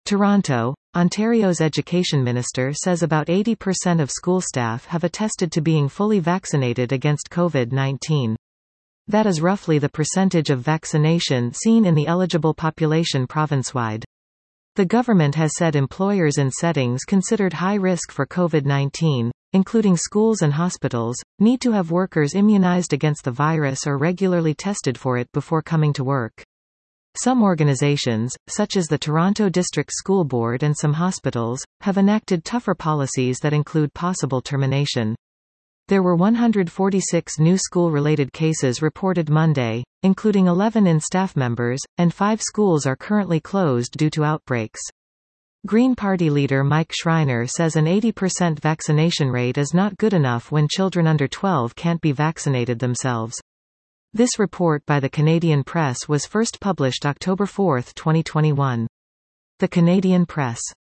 Toronto, Ontario's education minister says about 80% of school staff have attested to being fully vaccinated against COVID-19. That is roughly the percentage of vaccination seen in the eligible population province-wide. The government has said employers in settings considered high risk for COVID-19, including schools and hospitals, need to have workers immunized against the virus or regularly tested for it before coming to work. Some organizations, such as the Toronto District School Board and some hospitals, have enacted tougher policies that include possible termination. There were 146 new school-related cases reported Monday, including 11 in staff members, and 5 schools are currently closed due to outbreaks. Green Party leader Mike Schreiner says an 80% vaccination rate is not good enough when children under 12 can't be vaccinated themselves. This report by the Canadian Press was first published October 4, 2021. The Canadian Press.